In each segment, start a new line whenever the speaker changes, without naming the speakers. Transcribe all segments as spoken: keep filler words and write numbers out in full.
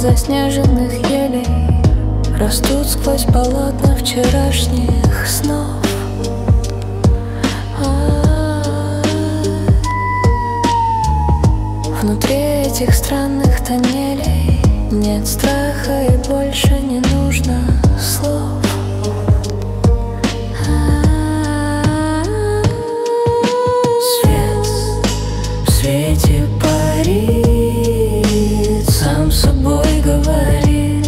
заснеженных елей растут сквозь полотна вчерашних снов. Внутри этих странных тоннелей нет страха и больше не нужно слов. Свет в свете парит, сам собой говорит.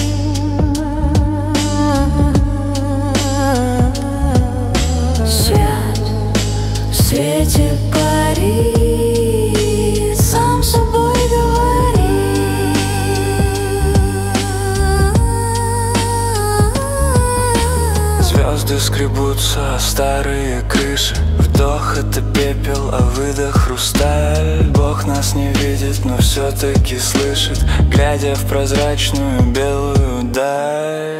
Свет в свете парит, сам собой говорит.
Звезды скребутся о старые крыши. Вдох — это пепел, а выдох — хрусталь. Бог нас не видит, но все-таки слышит, глядя в прозрачную белую даль.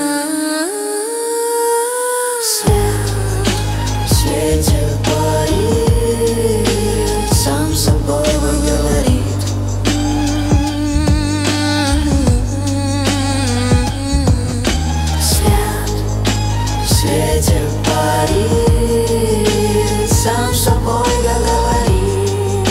Свет в свете парит, сам собой говорит. Свет в свете парит, сам собой говорит.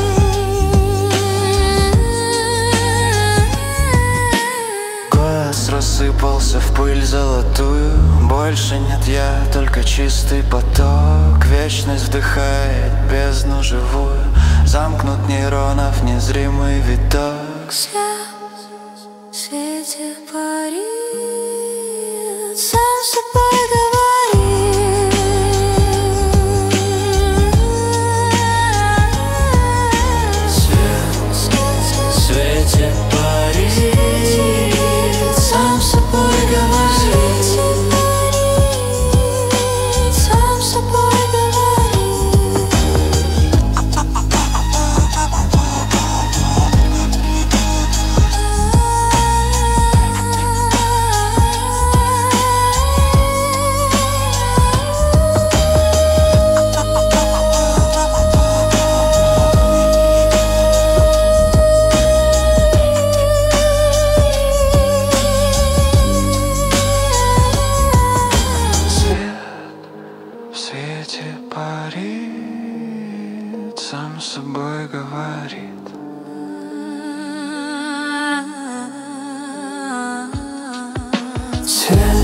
Голос рассыпался в пыль золотую. Больше нет я, только чистый поток. Вечность вдыхает бездну живую. Замкнут нейронов незримый виток.
Свет в свете парит, сам собой говорит.
Свет в свете парит,
Сам собой говорит. Сам собой говорит.
в свете парит, сам с собой говорит.
Свет